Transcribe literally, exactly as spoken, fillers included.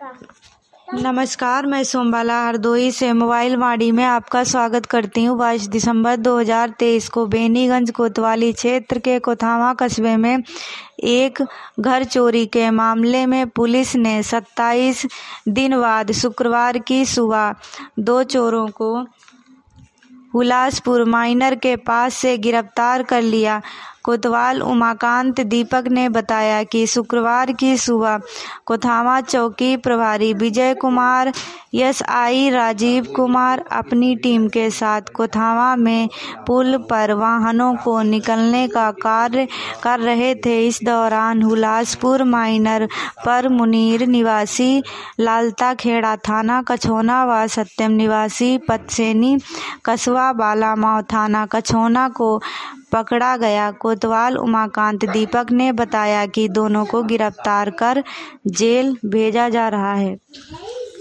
नमस्कार, मैं सोमबाला हरदोई से मोबाइल वाणी में आपका स्वागत करती हूँ। बाईस दिसंबर दो हज़ार तेईस को बेनीगंज कोतवाली क्षेत्र के कोथावा कस्बे में एक घर चोरी के मामले में पुलिस ने सत्ताईस दिन बाद शुक्रवार की सुबह दो चोरों को हुलासपुर माइनर के पास से गिरफ्तार कर लिया। कोतवाल उमाकांत दीपक ने बताया कि शुक्रवार की सुबह कोथावा चौकी प्रभारी विजय कुमार, एसआई राजीव कुमार अपनी टीम के साथ कोथावा में पुल पर वाहनों को निकलने का कार्य कर रहे थे। इस दौरान हुलासपुर माइनर पर मुनीर निवासी लालता खेड़ा थाना कछोना व सत्यम निवासी पतसेनी कस्बा बालामाव थाना कछोना को पकड़ा गया। कोतवाल उमाकांत दीपक ने बताया कि दोनों को गिरफ्तार कर जेल भेजा जा रहा है।